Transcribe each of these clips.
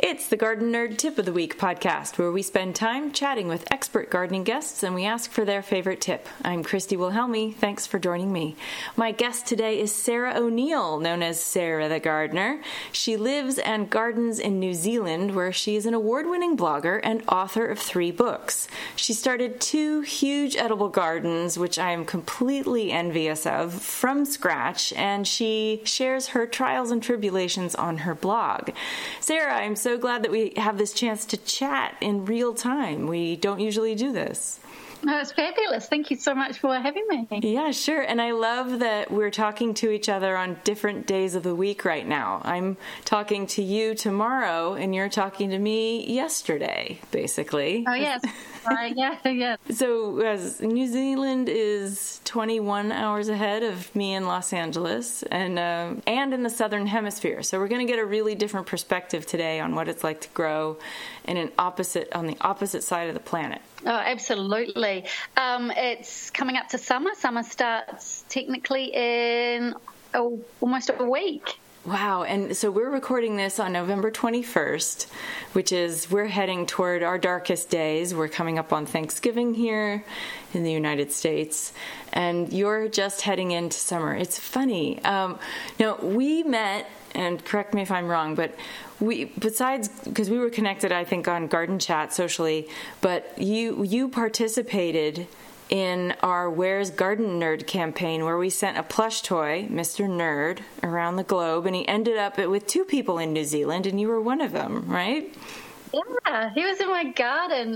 It's the Garden Nerd Tip of the Week podcast, where we spend time chatting with expert gardening guests and we ask for their favorite tip. I'm Christy Wilhelmi. Thanks for joining me. My guest today is Sarah O'Neill, known as Sarah the Gardener. She lives and gardens in New Zealand, where she is an award-winning blogger and author of 3 books. She started 2 huge edible gardens, which I am completely envious of, from scratch, and she shares her trials and tribulations on her blog. Sarah, I'm so glad that we have this chance to chat in real time. We don't usually do this. No, it's fabulous. Thank you so much for having me. Yeah, sure. And I love that we're talking to each other on different days of the week right now. I'm talking to you tomorrow, and you're talking to me yesterday, basically. Oh, yes. Yeah. So New Zealand is 21 hours ahead of me in Los Angeles and in the Southern Hemisphere. So we're going to get a really different perspective today on what it's like to grow on the opposite side of the planet. Oh, absolutely. It's coming up to summer. Summer starts technically in almost a week. Wow. And so we're recording this on November 21st, which is we're heading toward our darkest days. We're coming up on Thanksgiving here in the United States, and you're just heading into summer. It's funny. Now, we met, and correct me if I'm wrong, but because we were connected, I think, on Garden Chat socially, but you participated in our Where's Garden Nerd campaign, where we sent a plush toy, Mr. Nerd, around the globe, and he ended up with 2 people in New Zealand, and you were one of them, right? Yeah, he was in my garden.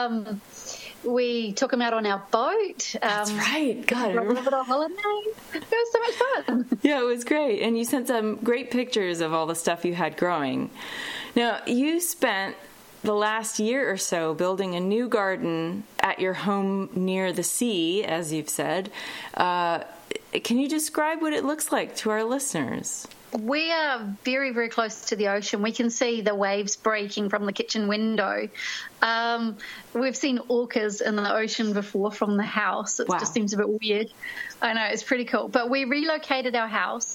We took him out on our boat. That's right. God, a little bit of holiday. It was so much fun. Yeah, it was great. And you sent some great pictures of all the stuff you had growing. Now, you spent the last year or so building a new garden at your home near the sea, as you've said. Can you describe what it looks like to our listeners? We are very, very close to the ocean. We can see the waves breaking from the kitchen window. We've seen orcas in the ocean before from the house. It just seems a bit weird. I know, it's pretty cool. But we relocated our house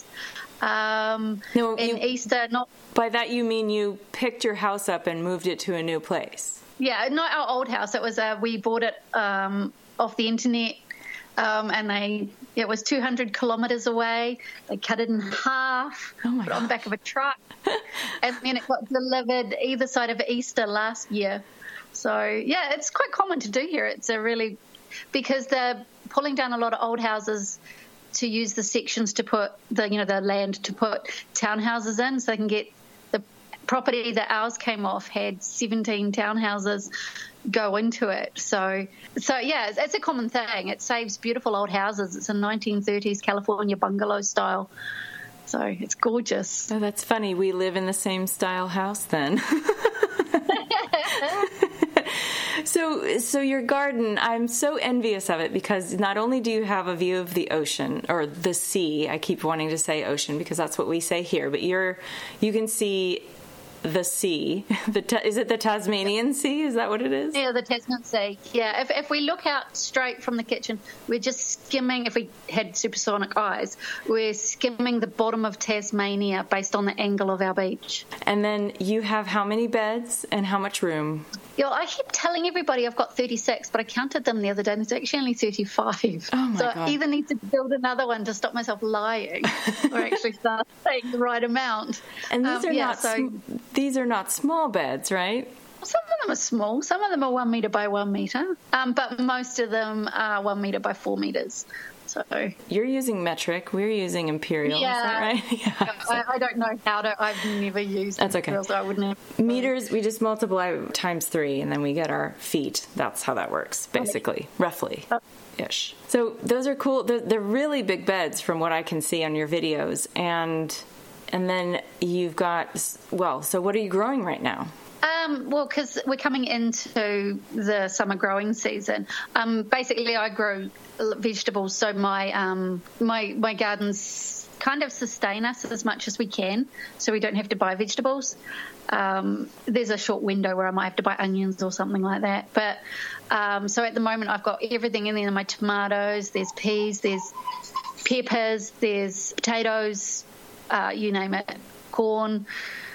Easter. By that you mean you picked your house up and moved it to a new place? Yeah, not our old house. It was we bought it off the internet. And it was 200 kilometres away. They cut it in half, put it on the back of a truck, and then it got delivered either side of Easter last year. So, yeah, it's quite common to do here. It's because they're pulling down a lot of old houses to use the sections to put the land to put townhouses in, so they can get the property that ours came off had 17 townhouses go into it. So yeah, it's a common thing. It saves beautiful old houses. It's a 1930s California bungalow style. So it's gorgeous. Oh, that's funny. We live in the same style house then. So your garden, I'm so envious of it, because not only do you have a view of the ocean or the sea, I keep wanting to say ocean because that's what we say here, but you can see the sea. Is it the Tasmanian Sea? Is that what it is? Yeah, the Tasman Sea. Yeah, if we look out straight from the kitchen, we're just skimming, if we had supersonic eyes, we're skimming the bottom of Tasmania based on the angle of our beach. And then you have how many beds and how much room? Yeah, I keep telling everybody I've got 36, but I counted them the other day and it's actually only 35. Oh my God. I either need to build another one to stop myself lying or actually start saying the right amount. And these are not small beds, right? Some of them are small. Some of them are 1 metre by 1 metre, but most of them are 1 metre by 4 metres. So you're using metric. We're using imperial. Yeah. Is that right? Yeah. I don't know how to. I've never used That's imperial, okay. So I wouldn't. Meters, we just multiply times 3, and then we get our feet. That's how that works, basically, roughly. Ish. So those are cool. They're really big beds from what I can see on your videos. And then you've got, so what are you growing right now? Well, because we're coming into the summer growing season. Basically, I grow vegetables, so my gardens kind of sustain us as much as we can, so we don't have to buy vegetables. There's a short window where I might have to buy onions or something like that. But so at the moment, I've got everything in there. My tomatoes, there's peas, there's peppers, there's potatoes, you name it, corn.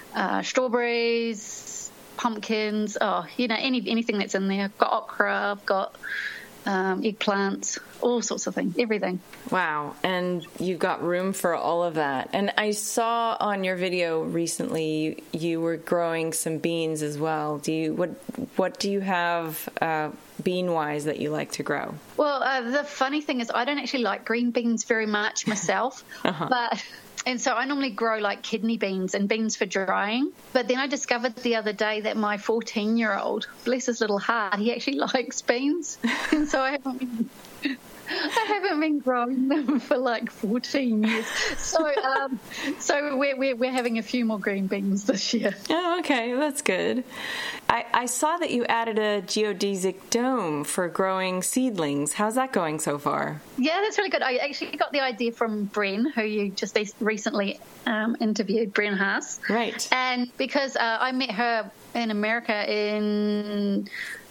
strawberries, pumpkins, anything that's in there. I've got okra, I've got eggplants, all sorts of things, everything. Wow. And you've got room for all of that. And I saw on your video recently you were growing some beans as well. What do you have bean-wise that you like to grow? Well, the funny thing is I don't actually like green beans very much myself, and so I normally grow like kidney beans and beans for drying. But then I discovered the other day that my 14-year-old, bless his little heart, he actually likes beans. And so I haven't been growing them for like 14 years. So we're having a few more green beans this year. Oh, okay. That's good. I saw that you added a geodesic dome for growing seedlings. How's that going so far? Yeah, that's really good. I actually got the idea from Bren, who you just recently interviewed, Bren Haas. Right. And because I met her in America in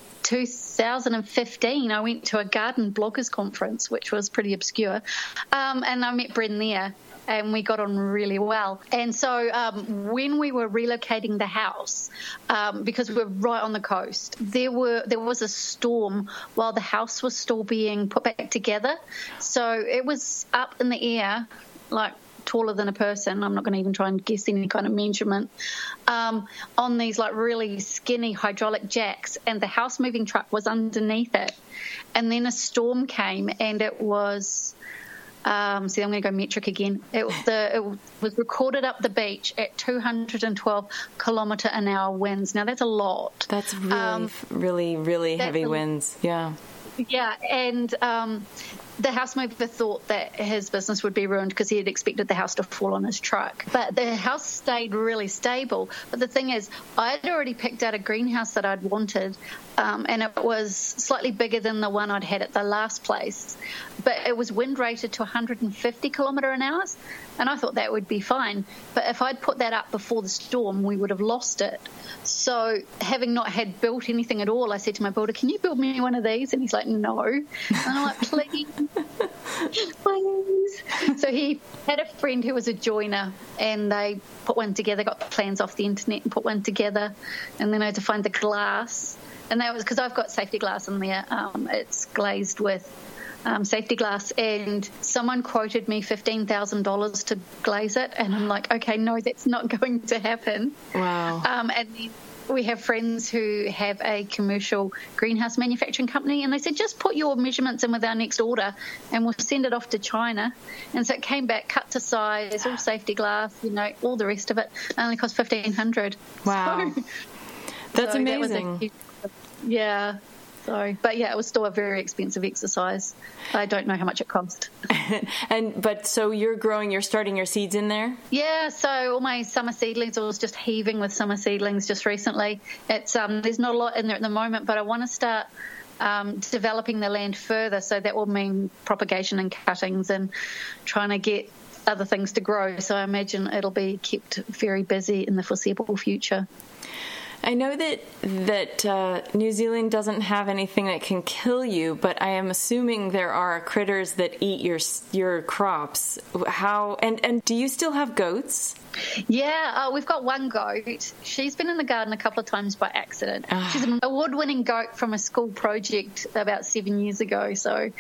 2015, I went to a garden bloggers conference, which was pretty obscure, and I met Bren there, and we got on really well. And so when we were relocating the house, because we were right on the coast, there was a storm while the house was still being put back together. So it was up in the air, like taller than a person. I'm not going to even try and guess any kind of measurement, on these like really skinny hydraulic jacks, and the house moving truck was underneath it. And then a storm came, and it was I'm going to go metric again. It was recorded up the beach at 212 kilometre an hour winds. Now that's a lot. That's really heavy winds. Yeah. Yeah, and the house mover thought that his business would be ruined because he had expected the house to fall on his truck. But the house stayed really stable. But the thing is, I had already picked out a greenhouse that I'd wanted, and it was slightly bigger than the one I'd had at the last place. But it was wind rated to 150 kilometre an hour, and I thought that would be fine. But if I'd put that up before the storm, we would have lost it. So having not had built anything at all, I said to my builder, "Can you build me one of these?" And he's like, "No." And I'm like, "Please." Please. So he had a friend who was a joiner, and they put one together, got plans off the internet and put one together, and then I had to find the glass, and that was because I've got safety glass in there. It's glazed with safety glass, and someone quoted me $15,000 to glaze it, and I'm like, okay, no, that's not going to happen. Wow. And then we have friends who have a commercial greenhouse manufacturing company, and they said, just put your measurements in with our next order and we'll send it off to China. And so it came back, cut to size, all safety glass, all the rest of it. It only cost $1,500. Wow. That's amazing. Yeah. But yeah, it was still a very expensive exercise. I don't know how much it cost. So you're starting your seeds in there? Yeah, so all my summer seedlings, I was just heaving with summer seedlings just recently. It's there's not a lot in there at the moment, but I want to start developing the land further, so that will mean propagation and cuttings and trying to get other things to grow. So I imagine it'll be kept very busy in the foreseeable future. I know that New Zealand doesn't have anything that can kill you, but I am assuming there are critters that eat your crops. How and do you still have goats? Yeah, we've got one goat. She's been in the garden a couple of times by accident. She's an award-winning goat from a school project about 7 years ago, so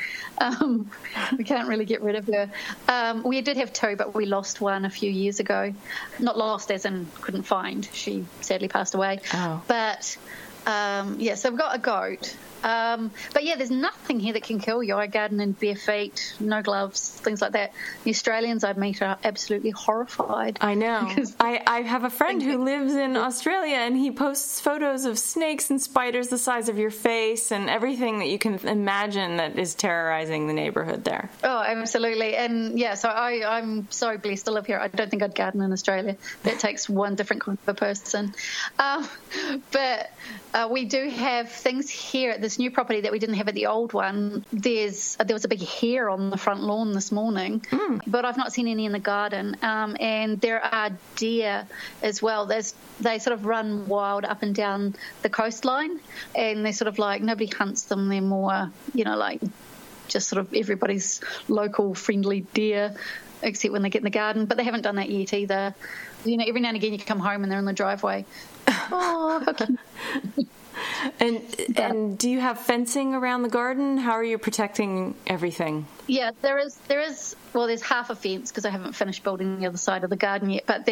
we can't really get rid of her. We did have two, but we lost one a few years ago. Not lost as in couldn't find. She sadly passed away. Oh. But, so we've got a goat. But yeah, there's nothing here that can kill you. I garden in bare feet, no gloves, things like that. The Australians I meet are absolutely horrified. I know. I have a friend who lives in Australia, and he posts photos of snakes and spiders the size of your face and everything that you can imagine that is terrorizing the neighborhood there. Oh, absolutely. And yeah, so I'm so blessed to live here. I don't think I'd garden in Australia. That takes one different kind of a person. But we do have things here at this new property that we didn't have at the old one. There was a big hare on the front lawn this morning, but I've not seen any in the garden. And there are deer as well. They sort of run wild up and down the coastline, and they're sort of like, nobody hunts them. They're more, like just sort of everybody's local friendly deer. except when they get in the garden. But they haven't done that yet either. You know, every now and again you come home and they're in the driveway. Oh, how cute. And do you have fencing around the garden? How are you protecting everything? Yeah, there is. Well, there's half a fence because I haven't finished building the other side of the garden yet. But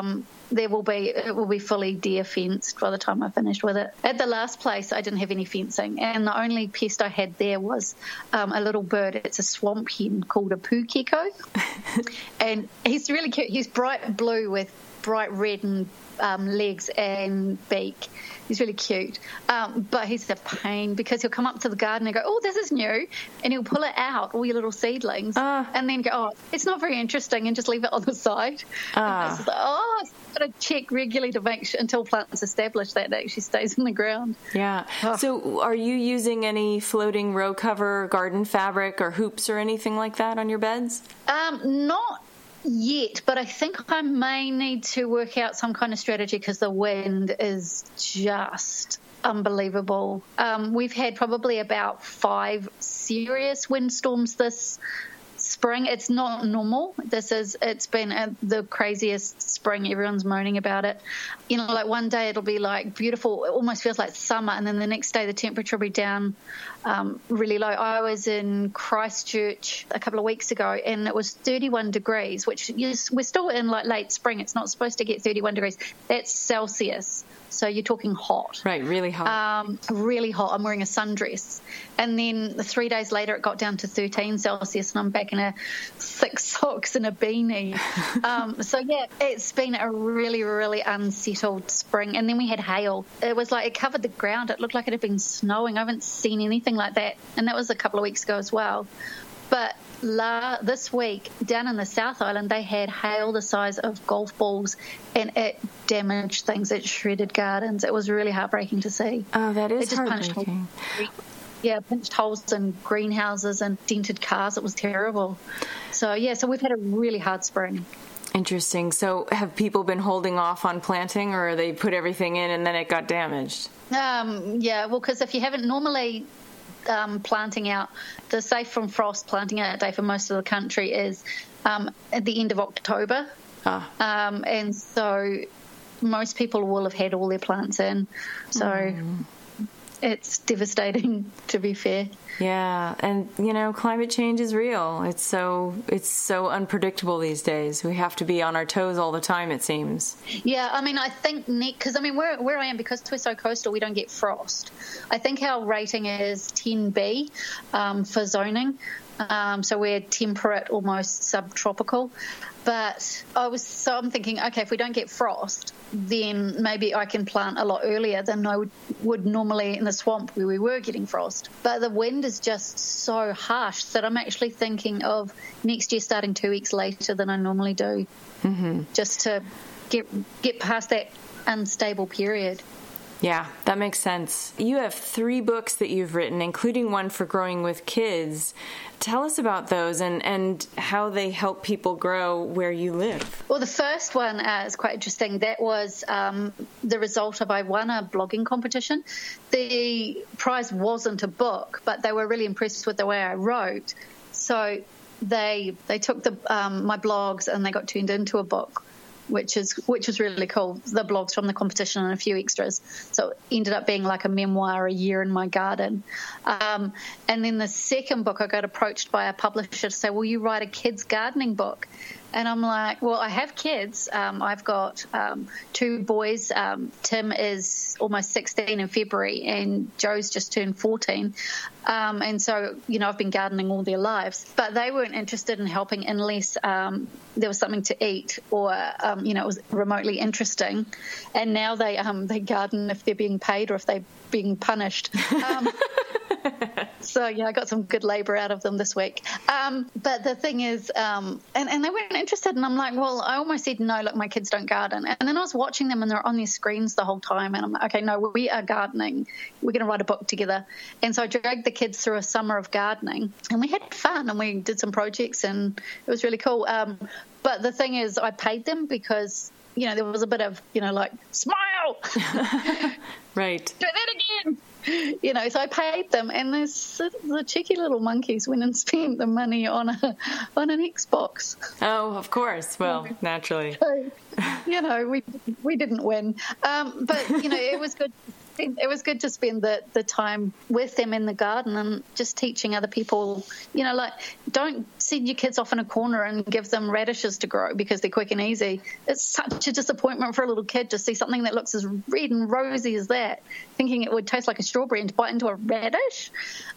it will be fully deer fenced by the time I finished with it. At the last place, I didn't have any fencing, and the only pest I had there was a little bird. It's a swamp hen called a pukeko, and he's really cute. He's bright blue with bright red and legs and beak. He's really cute, but he's a pain because he'll come up to the garden and go, oh, this is new, and he'll pull it out, all your little seedlings, and then go, oh, it's not very interesting, and just leave it on the side. And it's like, I've got to check regularly to make sure until plants establish that it actually stays in the ground. Yeah. So are you using any floating row cover, garden fabric, or hoops or anything like that on your beds? Not yet, but I think I may need to work out some kind of strategy because the wind is just unbelievable. We've had probably about 5 serious windstorms this spring. It's not normal. It's been the craziest spring. Everyone's moaning about it. You know, like one day it'll be like beautiful. It almost feels like summer, and then the next day the temperature will be down really low. I was in Christchurch a couple of weeks ago, and it was 31 degrees, which we're still in like late spring. It's not supposed to get 31 degrees. That's Celsius. So you're talking hot. Right, really hot. Really hot. I'm wearing a sundress. And then 3 days later it got down to 13 Celsius, and I'm back in a thick socks and a beanie. So, yeah, it's been a really, really unsettled spring. And then we had hail. It was like it covered the ground. It looked like it had been snowing. I haven't seen anything like that. And that was a couple of weeks ago as well. But this week, down in the South Island, they had hail the size of golf balls, and it damaged things. It shredded gardens. It was really heartbreaking to see. Oh, that is heartbreaking. Pinched holes in greenhouses and dented cars. It was terrible. So we've had a really hard spring. Interesting. So have people been holding off on planting, or they put everything in and then it got damaged? Because if you haven't normally... planting out, the safe from frost planting out day for most of the country is at the end of October. And so most people will have had all their plants in. So it's devastating, to be fair. Yeah, and you know, climate change is real. It's so unpredictable these days. We have to be on our toes all the time, it seems. Yeah, I mean, I think because I mean, where I am, because we're so coastal, we don't get frost. I think our rating is 10B for zoning. So we're temperate, almost subtropical. But I'm thinking, okay, if we don't get frost, then maybe I can plant a lot earlier than I would normally in the swamp where we were getting frost. But the wind is just so harsh that I'm actually thinking of next year starting 2 weeks later than I normally do, just to get past that unstable period. Yeah, that makes sense. You have 3 books that you've written, including one for growing with kids. Tell us about those and how they help people grow where you live. Well, the first one is quite interesting. That was the result of I won a blogging competition. The prize wasn't a book, but they were really impressed with the way I wrote. So they took my blogs and they got turned into a book, which was really cool. The blogs from the competition and a few extras. So it ended up being like a memoir, a year in my garden. And then the second book, I got approached by a publisher to say, will you write a kids gardening book? And I'm like, well, I have kids. I've got 2 boys. Tim is almost 16 in February, and Joe's just turned 14. And so, you know, I've been gardening all their lives. But they weren't interested in helping unless there was something to eat or, it was remotely interesting. And now they garden if they're being paid or if they're being punished. So, I got some good labour out of them this week. But the thing is, and they weren't interested. And I'm like, well, I almost said, no, look, my kids don't garden. And then I was watching them and they're on their screens the whole time. And I'm like, okay, no, we are gardening. We're going to write a book together. And so I dragged the kids through a summer of gardening. And we had fun and we did some projects and it was really cool. But the thing is, I paid them because, there was a bit of, like, smile. Right. Do that again. So I paid them, and the cheeky little monkeys went and spent the money on an Xbox. Oh, of course. Well, naturally. So, we didn't win. But, it was good. It was good to spend the time with them in the garden and just teaching other people, don't send your kids off in a corner and give them radishes to grow because they're quick and easy. It's such a disappointment for a little kid to see something that looks as red and rosy as that, thinking it would taste like a strawberry and to bite into a radish.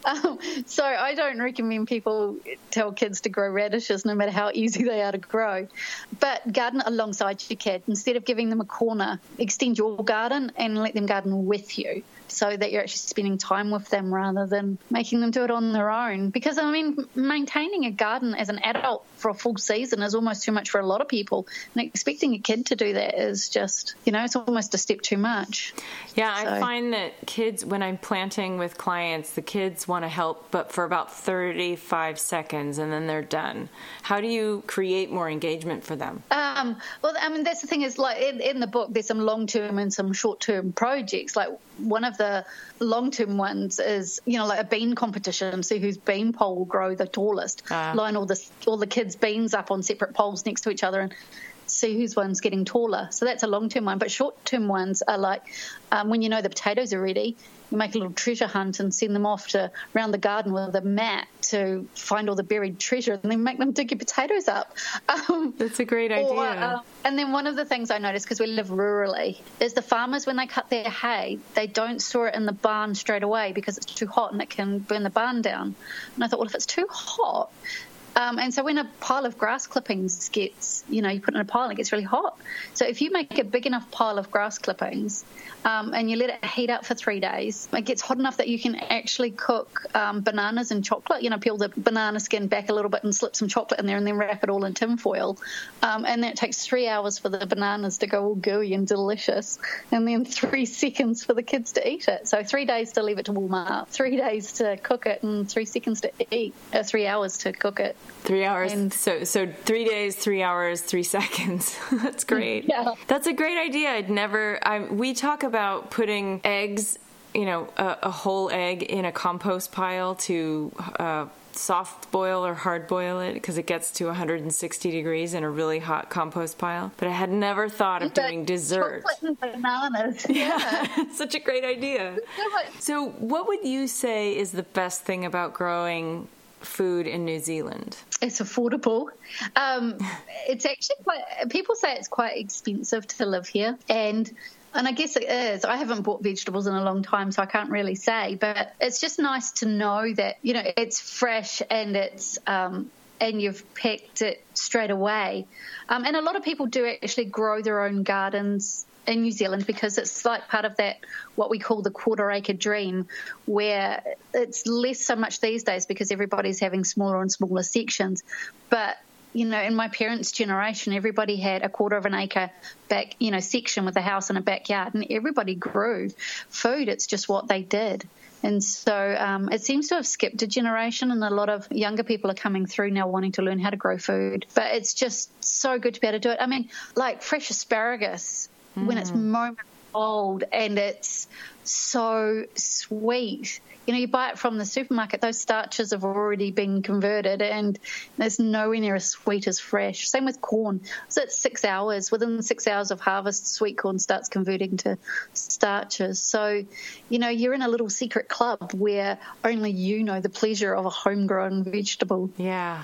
So I don't recommend people tell kids to grow radishes no matter how easy they are to grow. But garden alongside your kid. Instead of giving them a corner, extend your garden and let them garden with you, so that you're actually spending time with them rather than making them do it on their own. Because, maintaining a garden as an adult for a full season is almost too much for a lot of people. And expecting a kid to do that is just, it's almost a step too much. Yeah, I find that kids, when I'm planting with clients, the kids want to help, but for about 35 seconds, and then they're done. How do you create more engagement for them? That's the thing is, like, in the book, there's some long-term and some short-term projects. Like, one of the long-term ones is, like a bean competition, see whose bean pole will grow the tallest. Line all the kids' beans up on separate poles next to each other and see whose one's getting taller. So that's a long-term one. But short-term ones are like when the potatoes are ready, you make a little treasure hunt and send them off around the garden with a mat to find all the buried treasure, and then make them dig your potatoes up. That's a great idea. And then one of the things I noticed, because we live rurally, is the farmers, when they cut their hay, they don't store it in the barn straight away because it's too hot and it can burn the barn down. And I thought, well, if it's too hot, and so when a pile of grass clippings gets, you put it in a pile and it gets really hot. So if you make a big enough pile of grass clippings and you let it heat up for 3 days, it gets hot enough that you can actually cook bananas and chocolate, peel the banana skin back a little bit and slip some chocolate in there and then wrap it all in tin foil. And then it takes 3 hours for the bananas to go all gooey and delicious, and then 3 seconds for the kids to eat it. So 3 days to leave it to warm up, 3 days to cook it, and 3 seconds to eat, 3 hours to cook it. 3 hours. And so 3 days, 3 hours, 3 seconds. That's great. Yeah. That's a great idea. We talk about putting eggs, a whole egg in a compost pile to soft boil or hard boil it because it gets to 160 degrees in a really hot compost pile. But I had never thought of doing dessert. Chocolate and bananas. Yeah. Such a great idea. So what would you say is the best thing about growing food in New Zealand? It's affordable. It's actually people say it's quite expensive to live here, and I guess it is. I haven't bought vegetables in a long time, so I can't really say, but it's just nice to know that, it's fresh and it's and you've picked it straight away. And a lot of people do actually grow their own gardens in New Zealand because it's like part of that, what we call the quarter-acre dream, where it's less so much these days because everybody's having smaller and smaller sections. But, in my parents' generation, everybody had a quarter of an acre back, section with a house and a backyard, and everybody grew food. It's just what they did. And so it seems to have skipped a generation, and a lot of younger people are coming through now wanting to learn how to grow food. But it's just so good to be able to do it. Like fresh asparagus, when it's moment old and it's so sweet. You buy it from the supermarket, those starches have already been converted and there's nowhere near as sweet as fresh. Same with corn. So it's 6 hours. Within 6 hours of harvest, sweet corn starts converting to starches. So, you're in a little secret club where only you know the pleasure of a homegrown vegetable. Yeah.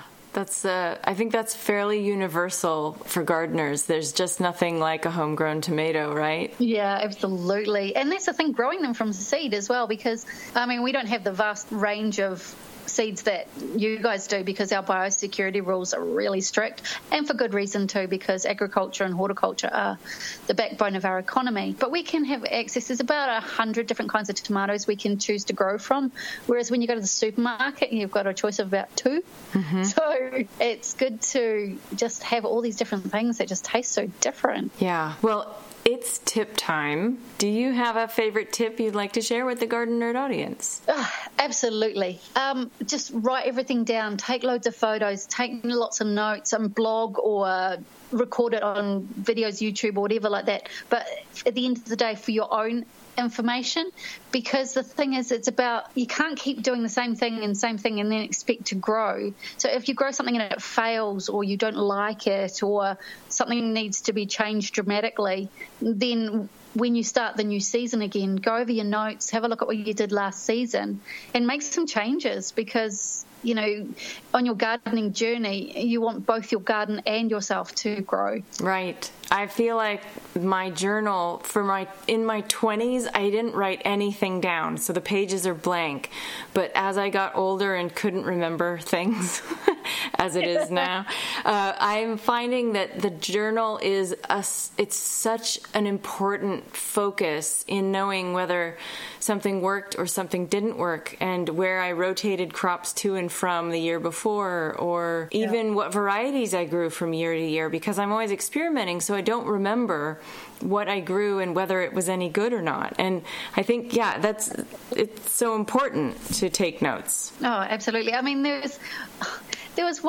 I think that's fairly universal for gardeners. There's just nothing like a homegrown tomato, right? Yeah, absolutely. And that's the thing, growing them from seed as well, because, we don't have the vast range of seeds that you guys do because our biosecurity rules are really strict, and for good reason too, because agriculture and horticulture are the backbone of our economy. But we can have access. There's about 100 different kinds of tomatoes we can choose to grow from, whereas when you go to the supermarket, you've got a choice of about 2. Mm-hmm. So it's good to just have all these different things that just taste so different. Yeah. Well, it's tip time. Do you have a favorite tip you'd like to share with the Garden Nerd audience? Absolutely. Just write everything down, take loads of photos, take lots of notes, blog or record it on videos, YouTube or whatever like that. But at the end of the day, for your own information, because the thing is, it's about, you can't keep doing the same thing and then expect to grow. So if you grow something and it fails, or you don't like it, or something needs to be changed dramatically, then when you start the new season again, go over your notes, have a look at what you did last season and make some changes, because you know, on your gardening journey, you want both your garden and yourself to grow. Right. I feel like my journal in my 20s, I didn't write anything down, so the pages are blank. But as I got older and couldn't remember things as it is now, I'm finding that the journal is it's such an important focus in knowing whether something worked or something didn't work, and where I rotated crops to and from the year before, or even what varieties I grew from year to year, because I'm always experimenting, so I don't remember what I grew and whether it was any good or not. And I think, it's so important to take notes. Oh, absolutely. I mean, there was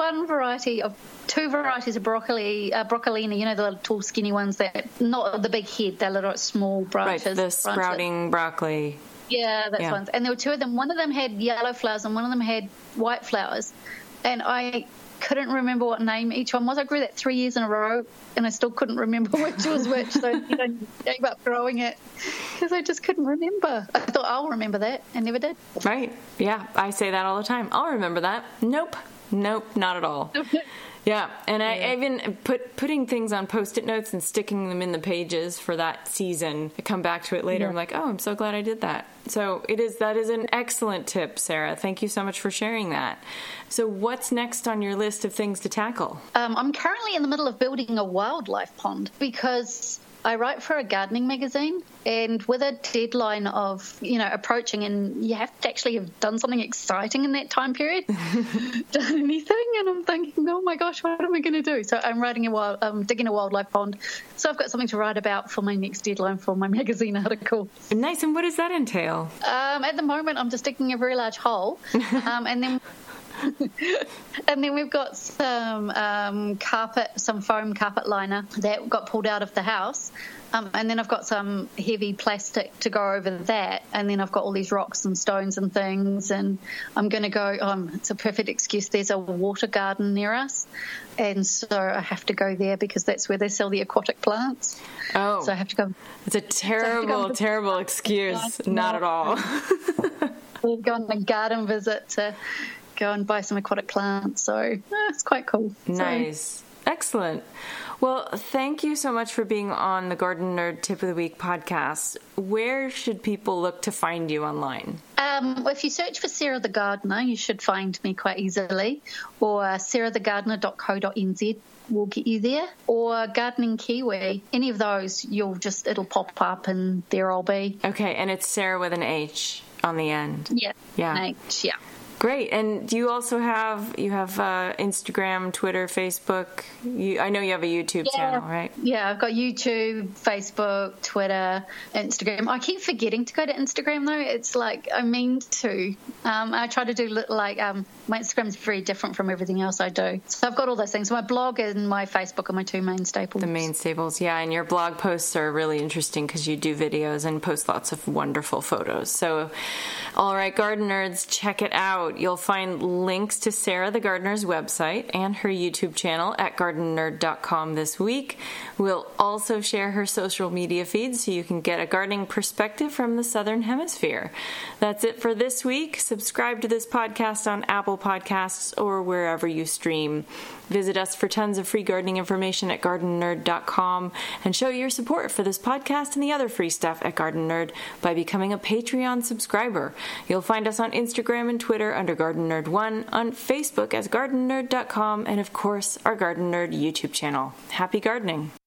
two varieties of broccolini, you know, the little tall, skinny ones that, not the big head, they're little small branches. Right, the sprouting broccoli. Yeah, that's ones. And there were two of them. One of them had yellow flowers and one of them had white flowers. And I couldn't remember what name each one was. I grew that 3 years in a row and I still couldn't remember which was which. So I gave up growing it because I just couldn't remember. I thought, I'll remember that. I never did. Right. Yeah, I say that all the time. I'll remember that. Nope, not at all. Yeah, and I even putting things on Post-it notes and sticking them in the pages for that season. I come back to it later. I'm like, oh, I'm so glad I did that. So that is an excellent tip, Sarah. Thank you so much for sharing that. So what's next on your list of things to tackle? I'm currently in the middle of building a wildlife pond, because I write for a gardening magazine, and with a deadline of, approaching, and you have to actually have done something exciting in that time period, done anything, and I'm thinking, oh my gosh, what am I going to do? So I'm digging a wildlife pond. So I've got something to write about for my next deadline for my magazine article. Nice. And what does that entail? At the moment, I'm just digging a very large hole, and then and then we've got some some foam carpet liner that got pulled out of the house. And then I've got some heavy plastic to go over that. And then I've got all these rocks and stones and things. And I'm going to go, it's a perfect excuse. There's a water garden near us. And so I have to go there because that's where they sell the aquatic plants. Oh. So I have to go. It's a terrible excuse. Not at all. We'll go on a garden visit to go and buy some aquatic plants. So it's quite cool. Nice. So, excellent. Well, thank you so much for being on the Garden Nerd Tip of the Week podcast. Where should people look to find you online? If you search for Sarah the Gardener, you should find me quite easily, or sarahthegardener.co.nz will get you there, or Gardening Kiwi. Any of those, it'll pop up and there I'll be. Okay, and it's Sarah with an H on the end. Yeah. An H, yeah. Great. And do you also have Instagram, Twitter, Facebook? I know you have a YouTube channel, right? Yeah, I've got YouTube, Facebook, Twitter, Instagram. I keep forgetting to go to Instagram, though. It's like I mean to. I try to do my Instagram's very different from everything else I do. So I've got all those things. My blog and my Facebook are my two main staples. The main staples, yeah. And your blog posts are really interesting because you do videos and post lots of wonderful photos. So, all right, garden nerds, check it out. You'll find links to Sarah the Gardener's website and her YouTube channel at gardennerd.com this week. We'll also share her social media feeds so you can get a gardening perspective from the Southern Hemisphere. That's it for this week. Subscribe to this podcast on Apple Podcasts or wherever you stream. Visit us for tons of free gardening information at gardennerd.com and show your support for this podcast and the other free stuff at Garden Nerd by becoming a Patreon subscriber. You'll find us on Instagram and Twitter under Garden Nerd 1, on Facebook as gardennerd.com, and of course our Garden Nerd YouTube channel. Happy gardening!